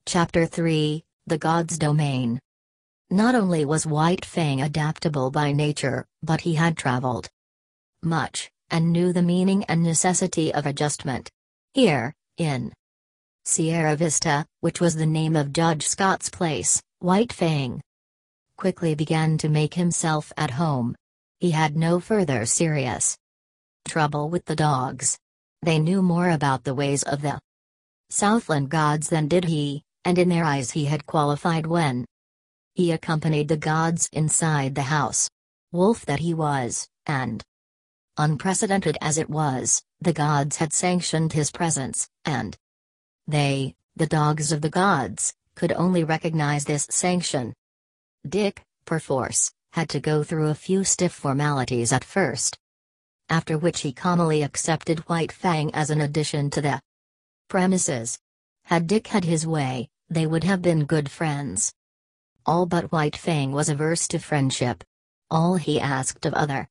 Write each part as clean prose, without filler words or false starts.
Chapter 3, The God's Domain. Not only was White Fang adaptable by nature, but he had traveled much, and knew the meaning and necessity of adjustment. Here, in Sierra Vista, which was the name of Judge Scott's place, White Fang quickly began to make himself at home. He had no further serious trouble with the dogs. They knew more about the ways of the Southland gods than did he, and in their eyes he had qualified when he accompanied the gods inside the house. Wolf that he was, and unprecedented as it was, the gods had sanctioned his presence, and they, the dogs of the gods, could only recognize this sanction. Dick, perforce, had to go through a few stiff formalities at first, after which he calmly accepted White Fang as an addition to the premises. Had Dick had his way, they would have been good friends. All but White Fang was averse to friendship. All he asked of other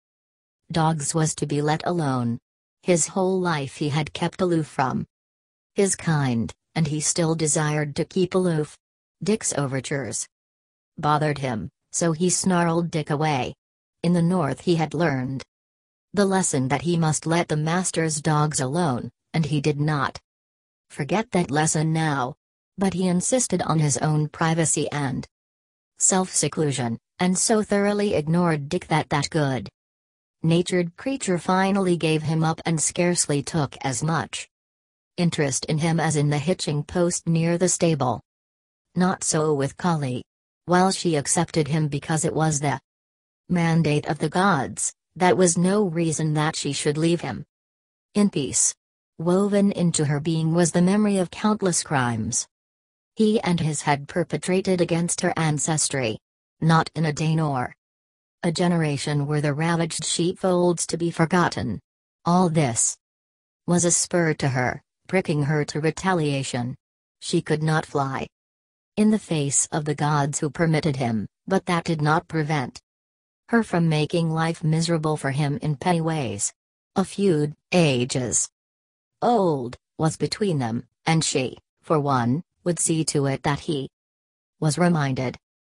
dogs was to be let alone. His whole life he had kept aloof from his kind, and he still desired to keep aloof. Dick's overtures bothered him, so he snarled Dick away. In the north he had learned the lesson that he must let the master's dogs alone, and he did not forget that lesson now. But he insisted on his own privacy and self-seclusion, and so thoroughly ignored Dick that that good-natured creature finally gave him up and scarcely took as much interest in him as in the hitching post near the stable. Not so with Kali. While she accepted him because it was the mandate of the gods, that was no reason that she should leave him in peace. Woven into her being was the memory of countless crimes he and his had perpetrated against her ancestry. Not in a day nor a generation were the ravaged sheepfolds to be forgotten. All this was a spur to her, pricking her to retaliation. She could not fly in the face of the gods who permitted him, but that did not prevent her from making life miserable for him in petty ways. A feud, ages old, was between them, and she, for one, would see to it that he was reminded.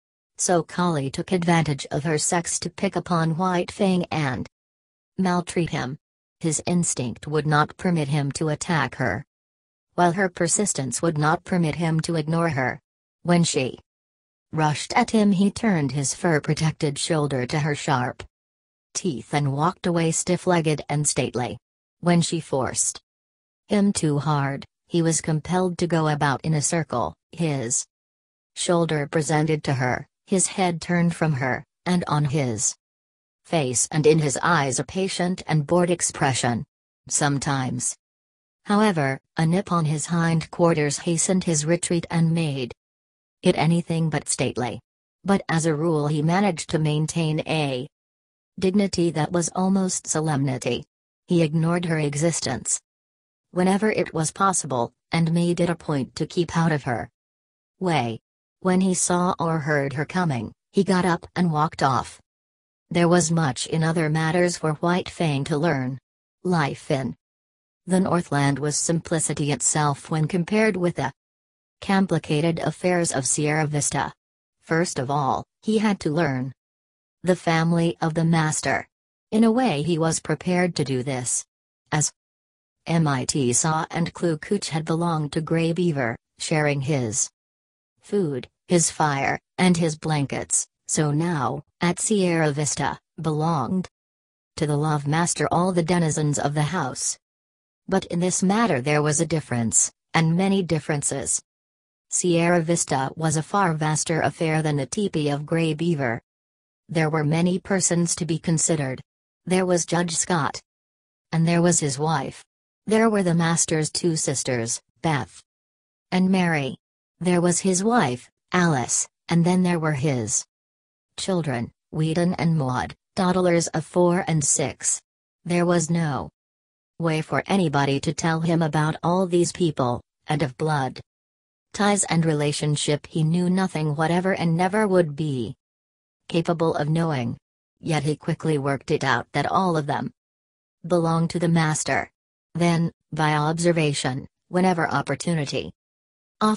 So Kali took advantage of her sex to pick upon White Fang and maltreat him. His instinct would not permit him to attack her, while her persistence would not permit him to ignore her. When she rushed at him, he turned his fur-protected shoulder to her sharp teeth and walked away stiff-legged and stately. When she forced him too hard, he was compelled to go about in a circle, his shoulder presented to her, his head turned from her, and on his face and in his eyes a patient and bored expression. Sometimes, however, a nip on his hindquarters hastened his retreat and made it anything but stately. But as a rule he managed to maintain a dignity that was almost solemnity. He ignored her existence whenever it was possible, and made it a point to keep out of her way. When he saw or heard her coming, he got up and walked off. There was much in other matters for White Fang to learn. Life in the Northland was simplicity itself when compared with the complicated affairs of Sierra Vista. First of all, he had to learn the family of the master. In a way he was prepared to do this, as Mit Saw and Kloo Cooch had belonged to Grey Beaver, sharing his food, his fire, and his blankets, so now, at Sierra Vista, belonged to the Love Master all the denizens of the house. But in this matter there was a difference, and many differences. Sierra Vista was a far vaster affair than the teepee of Grey Beaver. There were many persons to be considered. There was Judge Scott. And there was his wife. There were the master's two sisters, Beth and Mary. There was his wife, Alice, and then there were his children, Whedon and Maud, toddlers of 4 and 6. There was no way for anybody to tell him about all these people, and of blood ties and relationship he knew nothing whatever and never would be capable of knowing. Yet he quickly worked it out that all of them belonged to the master. Then, by observation, whenever opportunity offered,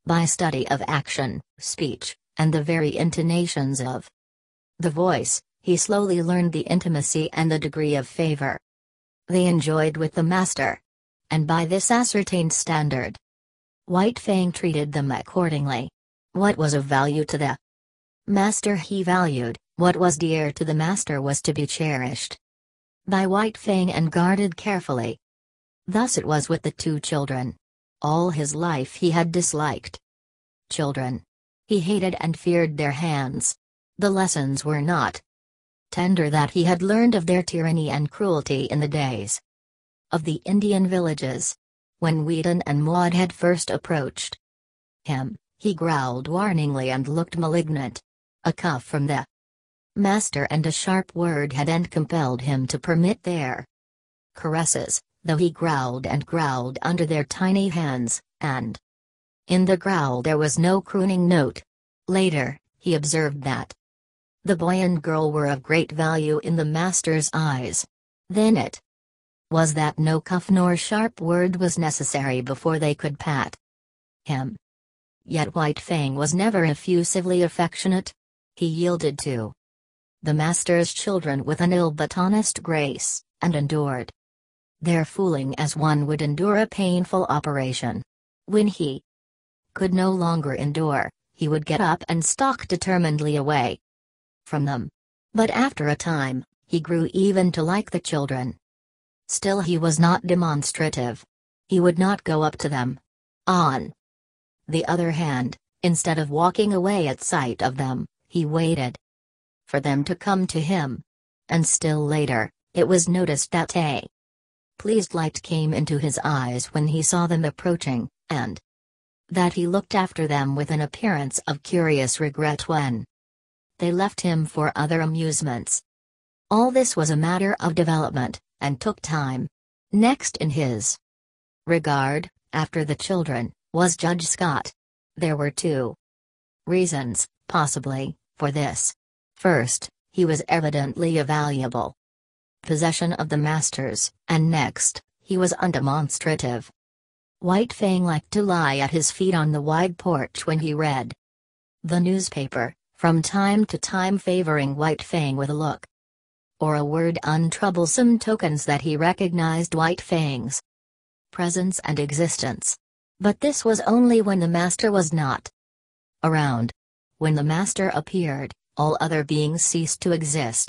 By study of action, speech, and the very intonations of the voice, he slowly learned the intimacy and the degree of favor they enjoyed with the master. And by this ascertained standard, White Fang treated them accordingly. What was of value to the master he valued, what was dear to the master was to be cherished by White Fang and guarded carefully. Thus it was with the two children. All his life he had disliked children. He hated and feared their hands. The lessons were not tender that he had learned of their tyranny and cruelty in the days of the Indian villages. When Whedon and Maud had first approached him, he growled warningly and looked malignant. A cuff from the master and a sharp word had compelled him to permit their caresses, though he growled and growled under their tiny hands, and in the growl there was no crooning note. Later, he observed that the boy and girl were of great value in the master's eyes. Then it was that no cuff nor sharp word was necessary before they could pat him. Yet White Fang was never effusively affectionate. He yielded to the master's children with an ill but honest grace, and endured their fooling as one would endure a painful operation. When he could no longer endure, he would get up and stalk determinedly away from them. But after a time, he grew even to like the children. Still he was not demonstrative. He would not go up to them. On the other hand, instead of walking away at sight of them, he waited for them to come to him. And still later, it was noticed that a pleased light came into his eyes when he saw them approaching, and that he looked after them with an appearance of curious regret when they left him for other amusements. All this was a matter of development, and took time. Next in his regard, after the children, was Judge Scott. There were two reasons, possibly, for this. First, he was evidently a valuable possession of the master's, and next, he was undemonstrative. White Fang liked to lie at his feet on the wide porch when he read the newspaper, from time to time favoring White Fang with a look or a word, untroublesome tokens that he recognized White Fang's presence and existence. But this was only when the master was not around. When the master appeared, all other beings ceased to exist.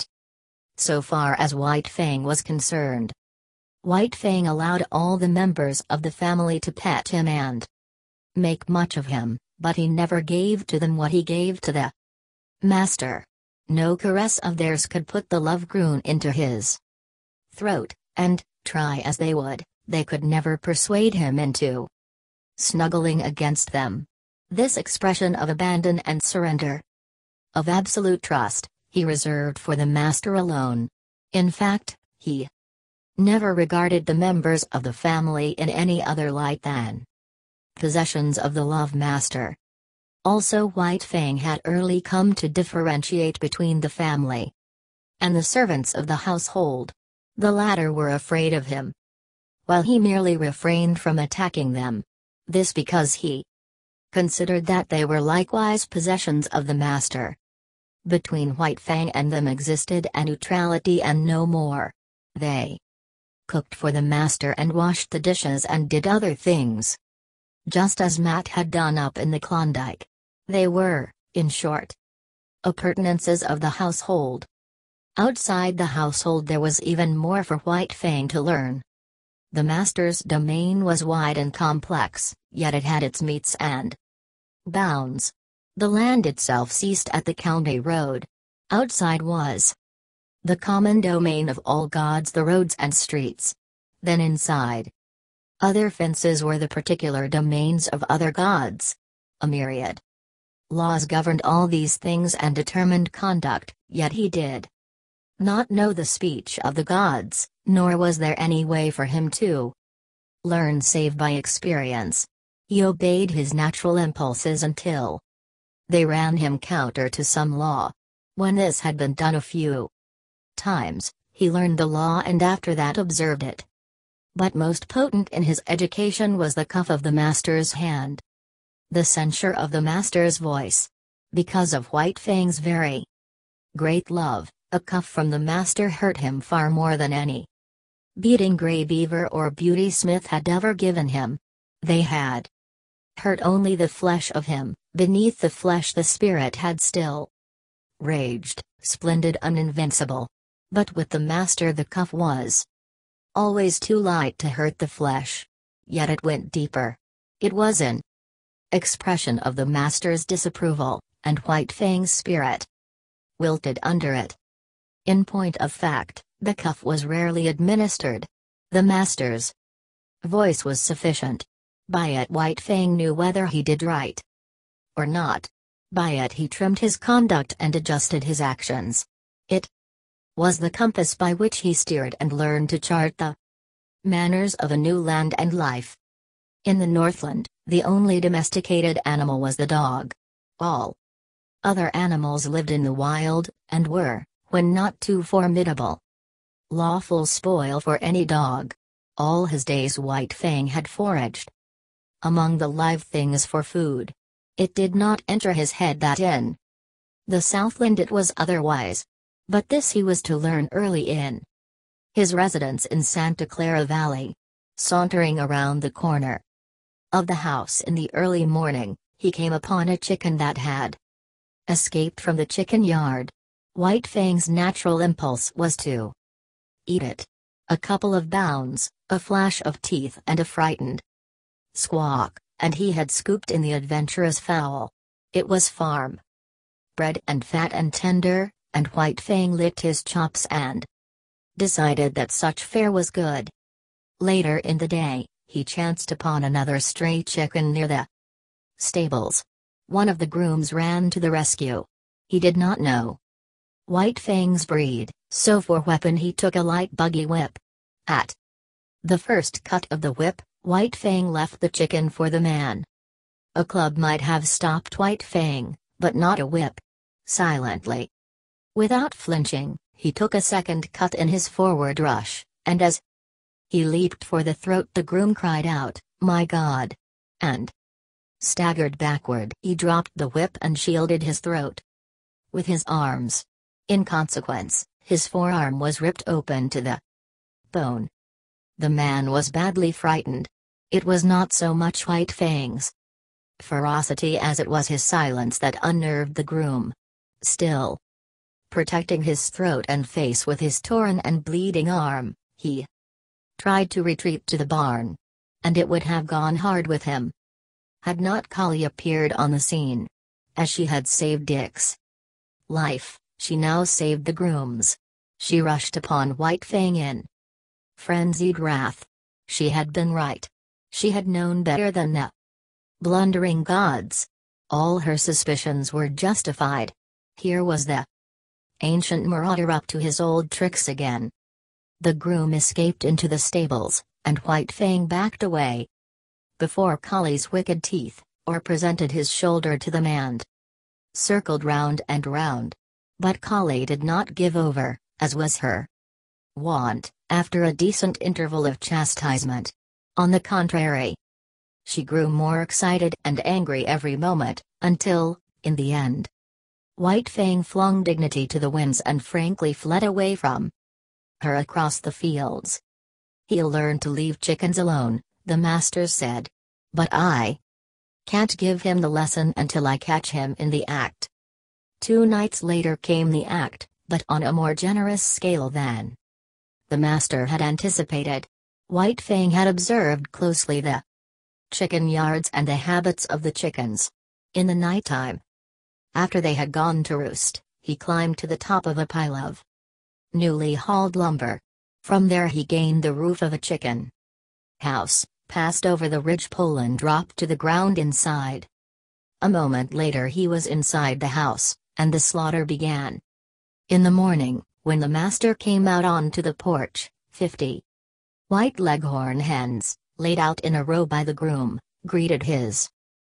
So far as White Fang was concerned, White Fang allowed all the members of the family to pet him and make much of him, but he never gave to them what he gave to the master. No caress of theirs could put the love groon into his throat, and, try as they would, they could never persuade him into snuggling against them. This expression of abandon and surrender, of absolute trust, he reserved for the master alone. In fact, he never regarded the members of the family in any other light than possessions of the love master. Also, White Fang had early come to differentiate between the family and the servants of the household. The latter were afraid of him, while he merely refrained from attacking them. This because he considered that they were likewise possessions of the master. Between White Fang and them existed a neutrality and no more. They cooked for the master and washed the dishes and did other things, just as Matt had done up in the Klondike. They were, in short, appurtenances of the household. Outside the household there was even more for White Fang to learn. The master's domain was wide and complex, yet it had its metes and bounds. The land itself ceased at the county road. Outside was the common domain of all gods, the roads and streets. Then inside, other fences were the particular domains of other gods. A myriad laws governed all these things and determined conduct, yet he did not know the speech of the gods, nor was there any way for him to learn save by experience. He obeyed his natural impulses until they ran him counter to some law. When this had been done a few times, he learned the law and after that observed it. But most potent in his education was the cuff of the master's hand. The censure of the master's voice. Because of White Fang's very great love, a cuff from the master hurt him far more than any beating Grey Beaver or Beauty Smith had ever given him. They had hurt only the flesh of him; beneath the flesh the spirit had still raged, splendid and invincible. But with the master the cuff was always too light to hurt the flesh. Yet it went deeper. It was an expression of the master's disapproval, and White Fang's spirit wilted under it. In point of fact, the cuff was rarely administered. The master's voice was sufficient. By it White Fang knew whether he did right or not. By it he trimmed his conduct and adjusted his actions. It was the compass by which he steered and learned to chart the manners of a new land and life. In the Northland, the only domesticated animal was the dog. All other animals lived in the wild, and were, when not too formidable, lawful spoil for any dog. All his days White Fang had foraged among the live things for food. It did not enter his head that in the Southland it was otherwise. But this he was to learn early in his residence in Santa Clara Valley. Sauntering around the corner of the house in the early morning, he came upon a chicken that had escaped from the chicken yard. White Fang's natural impulse was to eat it. A couple of bounds, a flash of teeth and a frightened squawk, and he had scooped in the adventurous fowl. It was farm bred and fat and tender, and White Fang licked his chops and decided that such fare was good. Later in the day, he chanced upon another stray chicken near the stables. One of the grooms ran to the rescue. He did not know White Fang's breed, so for weapon he took a light buggy whip. At the first cut of the whip, White Fang left the chicken for the man. A club might have stopped White Fang, but not a whip. Silently, without flinching, he took a second cut in his forward rush, and as he leaped for the throat the groom cried out, "My God!" and staggered backward. He dropped the whip and shielded his throat with his arms. In consequence, his forearm was ripped open to the bone. The man was badly frightened. It was not so much White Fang's ferocity as it was his silence that unnerved the groom. Still, protecting his throat and face with his torn and bleeding arm, he tried to retreat to the barn. And it would have gone hard with him had not Collie appeared on the scene. As she had saved Dick's life, she now saved the groom's. She rushed upon White Fang in frenzied wrath. She had been right. She had known better than the blundering gods. All her suspicions were justified. Here was the ancient marauder up to his old tricks again. The groom escaped into the stables, and White Fang backed away before Collie's wicked teeth, or presented his shoulder to the man. Circled round and round. But Collie did not give over, as was her wont, after a decent interval of chastisement. On the contrary, she grew more excited and angry every moment, until, in the end, White Fang flung dignity to the winds and frankly fled away from her across the fields. "He'll learn to leave chickens alone," the master said. "But I can't give him the lesson until I catch him in the act." 2 nights later came the act, but on a more generous scale than the master had anticipated. White Fang had observed closely the chicken yards and the habits of the chickens. In the nighttime, after they had gone to roost, he climbed to the top of a pile of newly hauled lumber. From there he gained the roof of a chicken house, passed over the ridgepole and dropped to the ground inside. A moment later he was inside the house, and the slaughter began. In the morning, when the master came out onto the porch, 50 white leghorn hens, laid out in a row by the groom, greeted his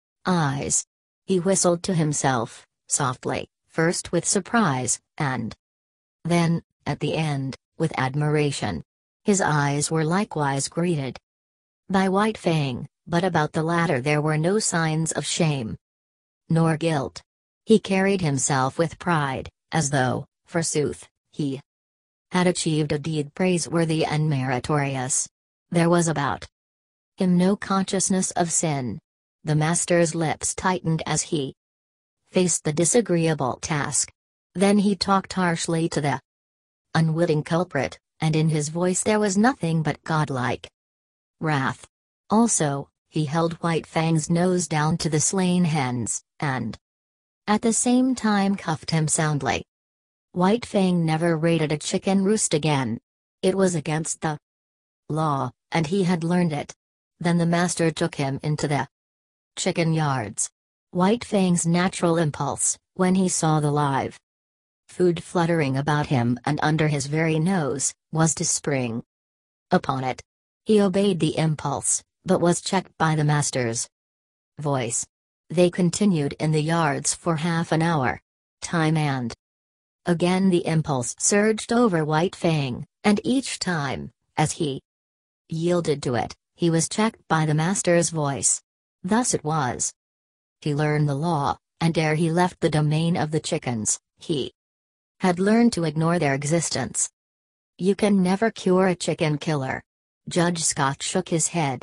eyes. He whistled to himself, softly, first with surprise, and then, at the end, with admiration. His eyes were likewise greeted by White Fang, But about the latter there were no signs of shame nor guilt. He carried himself with pride, as though, forsooth, he had achieved a deed praiseworthy and meritorious. There was about him no consciousness of sin. The master's lips tightened as he faced the disagreeable task. Then he talked harshly to the unwitting culprit, and in his voice there was nothing but godlike wrath. Also, he held White Fang's nose down to the slain hens, and at the same time cuffed him soundly. White Fang never raided a chicken roost again. It was against the law, and he had learned it. Then the master took him into the chicken yards. White Fang's natural impulse, when he saw the live food fluttering about him and under his very nose, was to spring upon it. He obeyed the impulse, but was checked by the master's voice. They continued in the yards for half an hour. Time and again the impulse surged over White Fang, and each time, as he yielded to it, he was checked by the master's voice. Thus it was. He learned the law, and ere he left the domain of the chickens, he had learned to ignore their existence. You can never cure a chicken killer. Judge Scott shook his head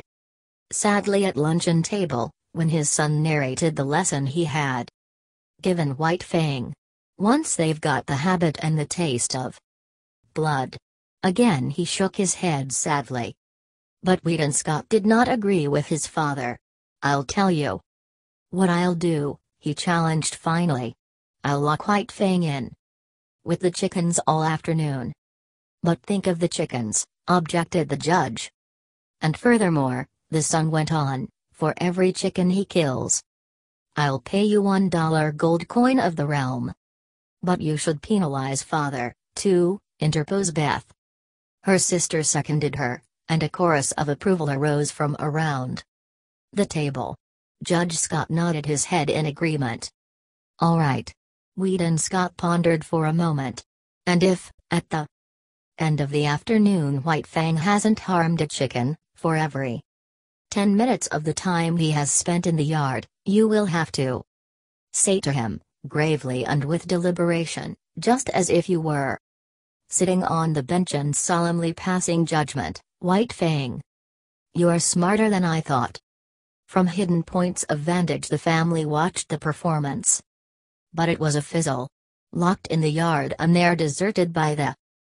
sadly at luncheon table, when his son narrated the lesson he had given White Fang. Once they've got the habit and the taste of blood. Again he shook his head sadly. But Weedon Scott did not agree with his father. I'll tell you what I'll do, he challenged finally. I'll lock White Fang in with the chickens all afternoon. But think of the chickens, objected the judge. And furthermore, the son went on, for every chicken he kills, I'll pay you $1 gold coin of the realm. But you should penalize father, too, interposed Beth. Her sister seconded her, and a chorus of approval arose from around the table. Judge Scott nodded his head in agreement. All right. Weedon Scott pondered for a moment. And if, at the end of the afternoon, White Fang hasn't harmed a chicken, for every 10 minutes of the time he has spent in the yard, you will have to say to him, gravely and with deliberation, just as if you were sitting on the bench and solemnly passing judgment, White Fang, you're smarter than I thought. From hidden points of vantage the family watched the performance. But it was a fizzle. Locked in the yard and there deserted by the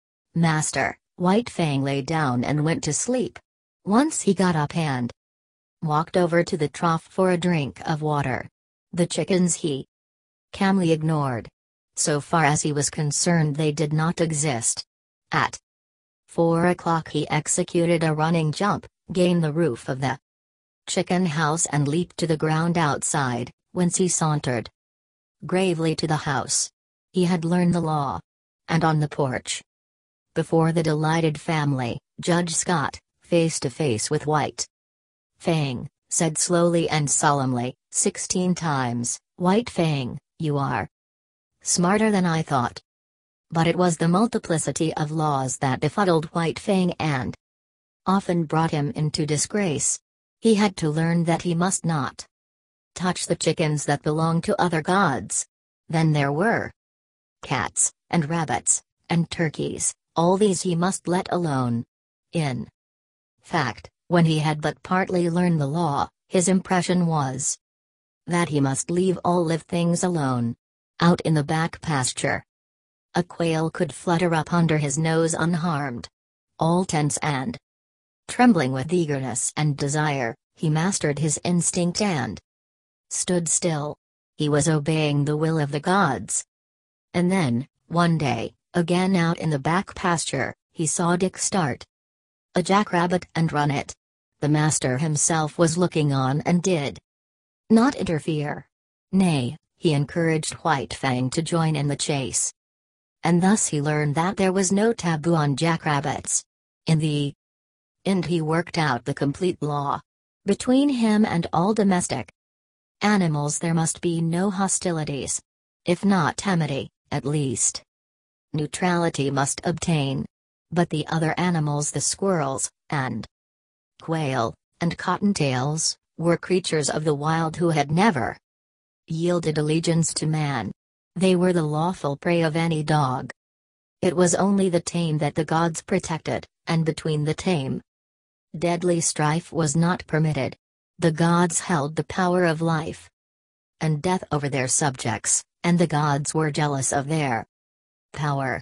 master, White Fang lay down and went to sleep. Once he got up and walked over to the trough for a drink of water. The chickens he calmly ignored. So far as he was concerned they did not exist. At 4 o'clock he executed a running jump, gained the roof of the chicken house and leaped to the ground outside, whence he sauntered gravely to the house. He had learned the law. And on the porch, before the delighted family, Judge Scott, face to face with White Fang, said slowly and solemnly, 16 times, White Fang, you are smarter than I thought. But it was the multiplicity of laws that befuddled White Fang and often brought him into disgrace. He had to learn that he must not touch the chickens that belonged to other gods. Then there were cats, and rabbits, and turkeys, all these he must let alone. In fact, when he had but partly learned the law, his impression was that he must leave all live things alone. Out in the back pasture, a quail could flutter up under his nose unharmed. All tense and trembling with eagerness and desire, he mastered his instinct and stood still. He was obeying the will of the gods. And then, one day, again out in the back pasture, he saw Dick start a jackrabbit and run it. The master himself was looking on and did not interfere. Nay, he encouraged White Fang to join in the chase. And thus he learned that there was no taboo on jackrabbits. In the end he worked out the complete law. Between him and all domestic animals there must be no hostilities. If not amity, at least neutrality must obtain. But the other animals, the squirrels, and quail, and cottontails, were creatures of the wild who had never yielded allegiance to man. They were the lawful prey of any dog. It was only the tame that the gods protected, and between the tame, deadly strife was not permitted. The gods held the power of life and death over their subjects, and the gods were jealous of their power.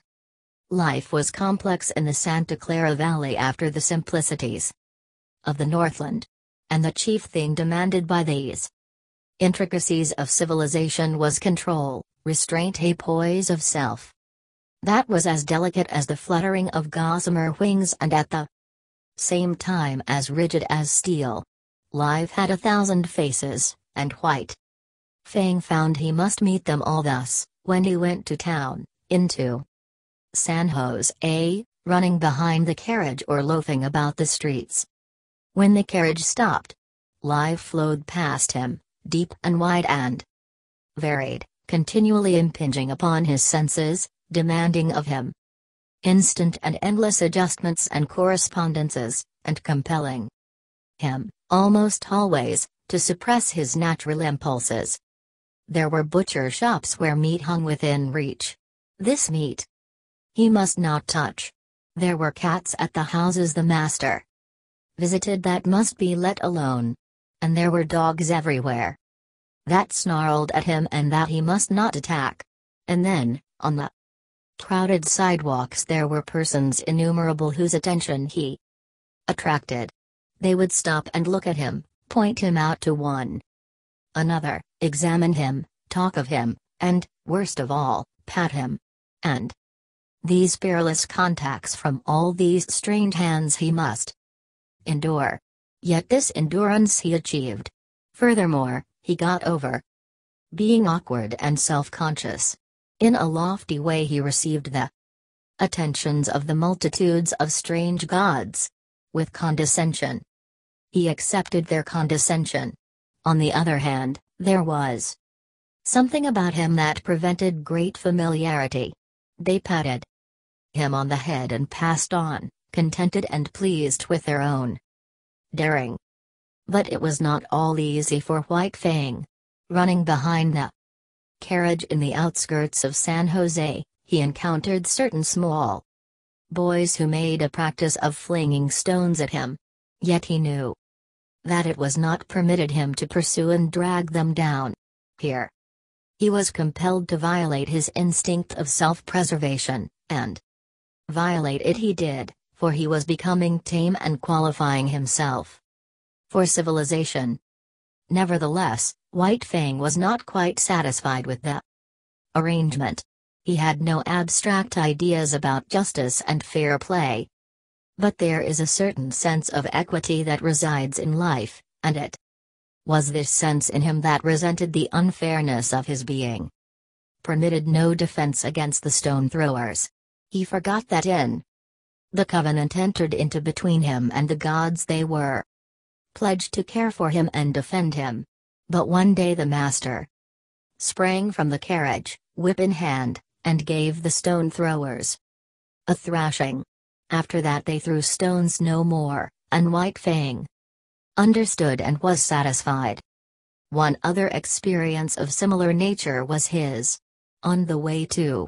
Life was complex in the Santa Clara Valley after the simplicities of the Northland. And the chief thing demanded by these intricacies of civilization was control, restraint, a poise of self that was as delicate as the fluttering of gossamer wings and at the same time as rigid as steel. Life had 1,000 faces, and White Fang found he must meet them all thus, when he went to town, into San Jose, running behind the carriage or loafing about the streets. When the carriage stopped, life flowed past him, deep and wide and varied, continually impinging upon his senses, demanding of him instant and endless adjustments and correspondences, and compelling him, almost always, to suppress his natural impulses. There were butcher shops where meat hung within reach. This meat he must not touch. There were cats at the houses the master visited that must be let alone. And there were dogs everywhere that snarled at him and that he must not attack. And then, on the crowded sidewalks there were persons innumerable whose attention he attracted. They would stop and look at him, point him out to one another, examine him, talk of him, and, worst of all, pat him. And these peerless contacts from all these strange hands he must endure. Yet this endurance he achieved. Furthermore, he got over being awkward and self-conscious. In a lofty way he received the attentions of the multitudes of strange gods with condescension. He accepted their condescension. On the other hand, there was something about him that prevented great familiarity. They patted him on the head and passed on, contented and pleased with their own daring. But it was not all easy for White Fang. Running behind the carriage in the outskirts of San Jose, he encountered certain small boys who made a practice of flinging stones at him. Yet he knew that it was not permitted him to pursue and drag them down. Here he was compelled to violate his instinct of self-preservation, and violate it he did, for he was becoming tame and qualifying himself for civilization. Nevertheless, White Fang was not quite satisfied with the arrangement. He had no abstract ideas about justice and fair play. But there is a certain sense of equity that resides in life, and it was this sense in him that resented the unfairness of his being permitted no defense against the stone throwers. He forgot that in the covenant entered into between him and the gods they were pledged to care for him and defend him. But one day the master sprang from the carriage, whip in hand, and gave the stone throwers a thrashing. After that they threw stones no more, and White Fang understood and was satisfied. One other experience of similar nature was his. On the way to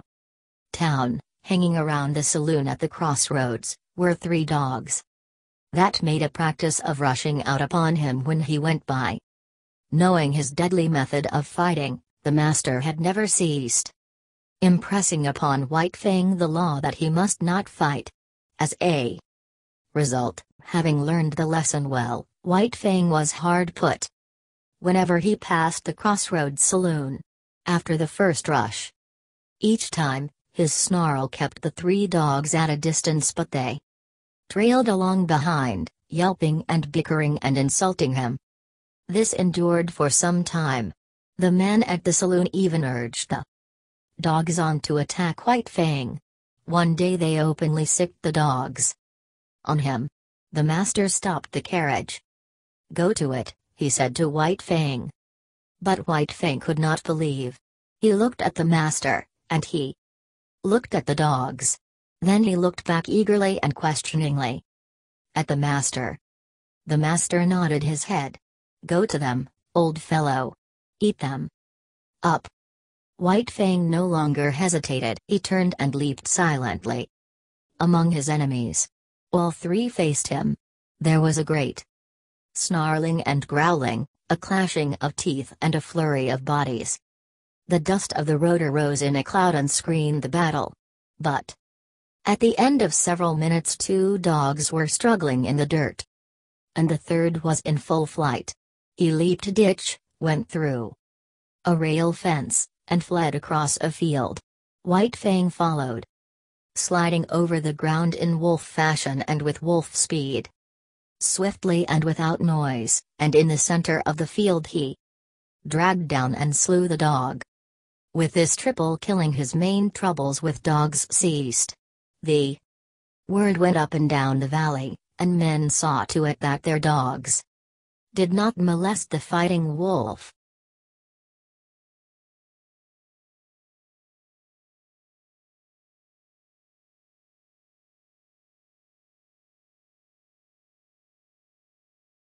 town, hanging around the saloon at the crossroads, were 3 dogs that made a practice of rushing out upon him when he went by. Knowing his deadly method of fighting, the master had never ceased impressing upon White Fang the law that he must not fight. As a result, having learned the lesson well, White Fang was hard put whenever he passed the crossroads saloon. After the first rush, each time, his snarl kept the 3 dogs at a distance, but they trailed along behind, yelping and bickering and insulting him. This endured for some time. The men at the saloon even urged the dogs on to attack White Fang. One day they openly sicked the dogs on him. The master stopped the carriage. "Go to it," he said to White Fang. But White Fang could not believe. He looked at the master, and he looked at the dogs. Then he looked back eagerly and questioningly at the master. The master nodded his head. Go to them, old fellow. Eat them. Up. White Fang no longer hesitated. He turned and leaped silently. Among his enemies. All three faced him. There was a great snarling and growling, a clashing of teeth and a flurry of bodies. The dust of the rotor rose in a cloud and screened the battle. But at the end of several minutes 2 dogs were struggling in the dirt. And the third was in full flight. He leaped a ditch, went through a rail fence, and fled across a field. White Fang followed, sliding over the ground in wolf fashion and with wolf speed. Swiftly and without noise, and in the center of the field he dragged down and slew the dog. With this triple killing his main troubles with dogs ceased. The word went up and down the valley, and men saw to it that their dogs did not molest the fighting wolf.